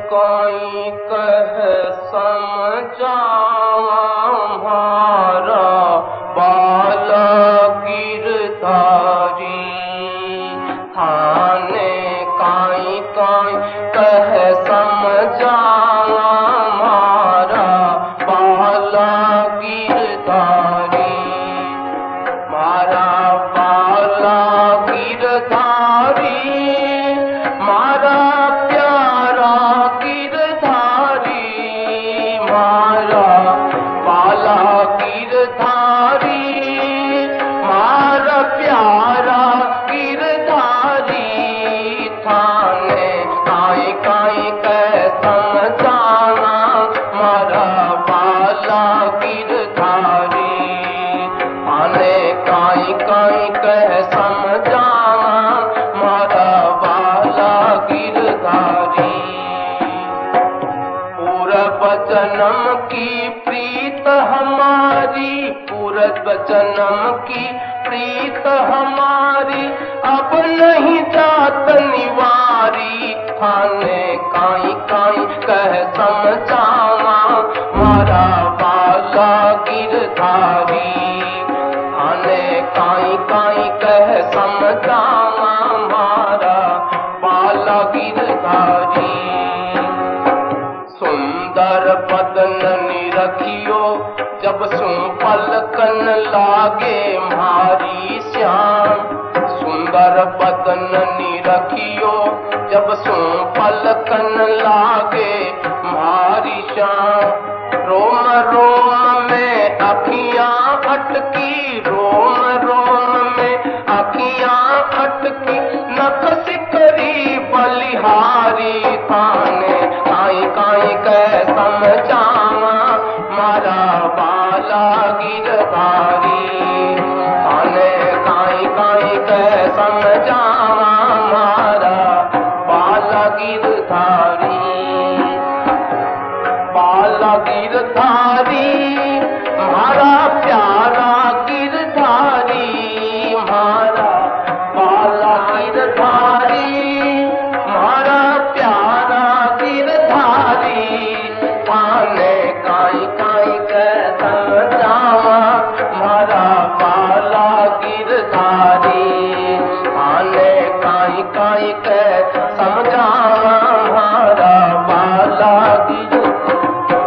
कोई कह समझावा हमारा बाल गिरधारी। थाने काई काई कह समझावा हमारा बाल गिरधारी। मारा बाल गिरधारी, मारा प्यारा गिरधारी। मारा बाला गिरधारी, मारा प्यारा गिरधारी। थाने काई काई कह समझाना मारा बाला गिरधारी। थाने काई काई कह समझाना मारा बाला गिरधारी। पूर्व जन्म की प्रीत हमारी, पूर्व जन्म की प्रीत हमारी, अब नहीं जात निवारी। थाने काई काई कह समझाना मारा बाला गिरधारी। थाने काई काई कह समझाना मारा बाला गिरधारी। सुंदर बदन निरखियो जब सो पलकन लागे मारी श्याम। सुंदर बदन निरखियो जब सो पलकन लागे मारी श्याम। रोम रोम में अखियां अटकी, रोम रोम में अखियां अटकी, नख सिकरी बलिहारी। थाने काई काई कह समझावा मारा बाला गिरधारी। थाने काई काई कह समझावा मारा बाला गिरधारी। बाला गिरधारी, मारा प्यारा गिरधारी। मारा बाला गिरधारी, मारा प्यारा गिरधारी। थाने काई काई कह समझावा मारा बाला गिरधारी। थाने काई काई कह समझावा मारा बाला गिरधारी।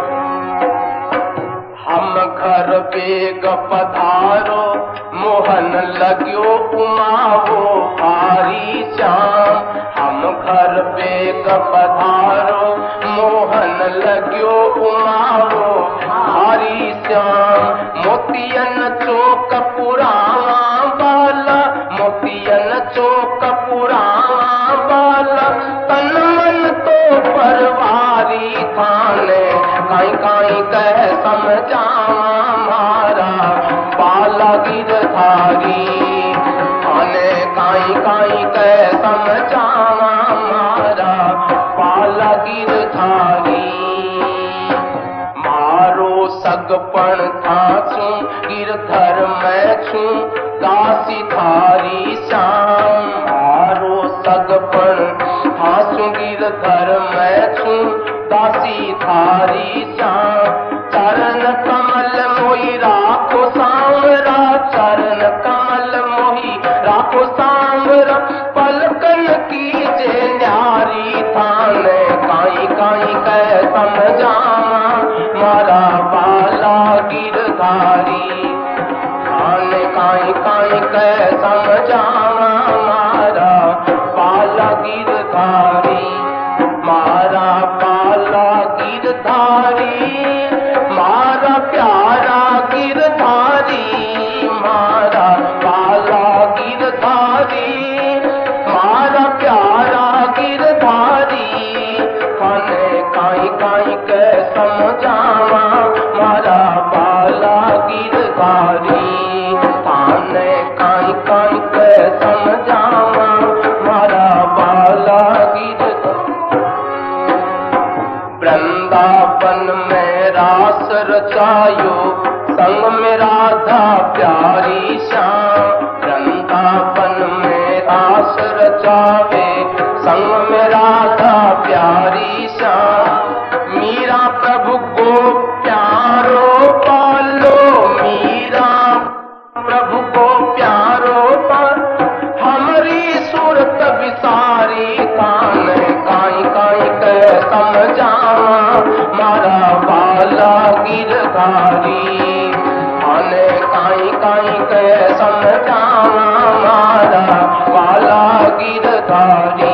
हम घर बेग पधारो, मोहन लाग्यो उमावो भारी श्याम। हम घर बेग पधारो, मोहन लाग्यो उमावो भारी श्याम। मोतियन चौक पुरावा बाला, मोतियन चौक पुरावा बाला, तन मन तो परवारी। थाने काई काई कह समझावा मारा बाला गिरधारी। थाने काई काई कह समझावा मारा बाला गिरधारी। मारो सगपण थासू गिरधर मैं छू दासी थारी श्याम। मारो सगपण थासू गिरधर मैं छू दासी थारी श्याम। चरण कमल मोहि राखो सांवरा, चरण कमल मोहि राखो सांवरा, पलकन कीजे न्यारी। थाने काई काई कह समझावा मारा बाला गिरधारी। थाने काई काई कह समझावा मारा बाला गिरधारी। मारा बाला गिरधारी, मारा प्यारा गिरधारी। मारा बाला गिरधारी, मारा प्यारा गिरधारी। थाने काई काई कह समझावा मारा बाला गिरधारी। थाने काई काई कह समझावा मारा बाला गिरधारी। वृंदावन में रास रचायो, संग में राधा प्यारी श्याम। वृंदावन में रास रचावे, संग में राधा प्यारी श्याम। मीरा प्रभु को प्यारो पालो, मीरा प्रभु को प्यारो पाल, हमारी सूरत विसारी कान काई काई के समझावा, मारा वाला गिरधारी आने काई काई के समझावा, मारा वाला गिरधारी।